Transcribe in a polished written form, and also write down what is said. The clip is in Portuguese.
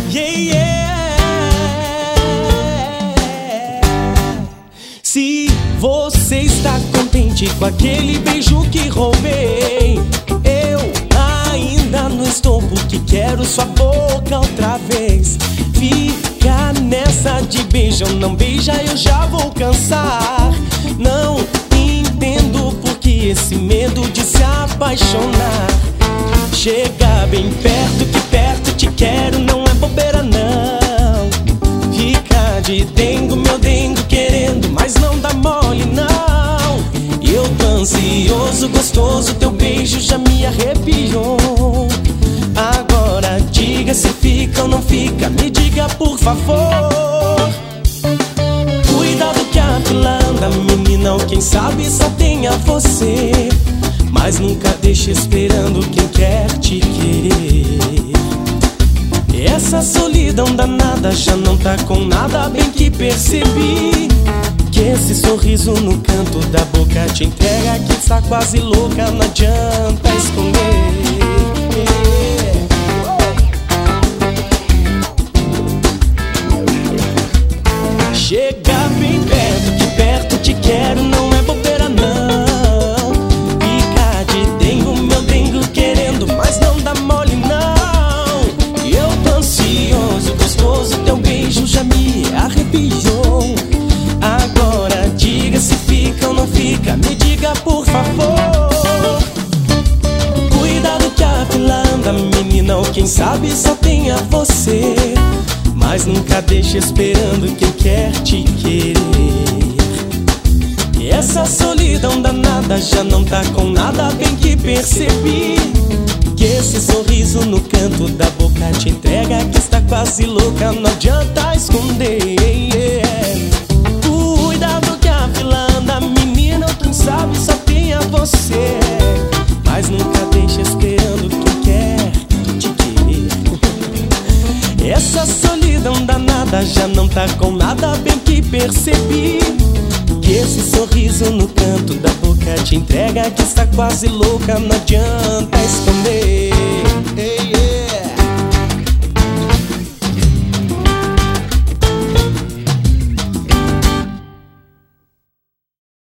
Yeah, yeah. Se você está contente com aquele beijo que roubei, eu ainda não estou, porque quero sua boca outra vez. Fica nessa de beija ou não beija, eu já vou cansar. Não entendo porque esse medo de se apaixonar. Chega bem perto, que perto te quero, não é bobeira não. Fica de dengo, meu dengo, querendo, mas não dá mole não. Eu tô ansioso, gostoso, teu beijo já me arrepiou. Agora diga se fica ou não fica, me diga por favor. Cuidado que a fila anda, menina, ou quem sabe só tenha você. Mas nunca deixe esperando quem quer te querer. Essa solidão danada já não tá com nada, bem que percebi que esse sorriso no canto da boca te entrega que está quase louca, não adianta esconder. Chega bem perto, que perto te quero, não é bobeira não. Fica de dengo, meu dengo, querendo, mas não dá mole não. Eu tô ansioso, gostoso, teu beijo já me arrepiou. Agora diga se fica ou não fica, me diga por favor. Cuidado que a fila anda, menina, ou quem sabe só tenha você. Mas nunca deixe esperando quem quer te querer. E essa solidão danada já não tá com nada, bem que percebi que esse sorriso no canto da boca te entrega que está quase louca, não adianta esconder. Cuidado que a fila anda, menina, quem sabe só tenha você. Mas nunca deixe esperando quem quer te querer. Essa solidão danada já não tá com nada, bem que percebi que esse sorriso no canto da boca te entrega que está quase louca, não adianta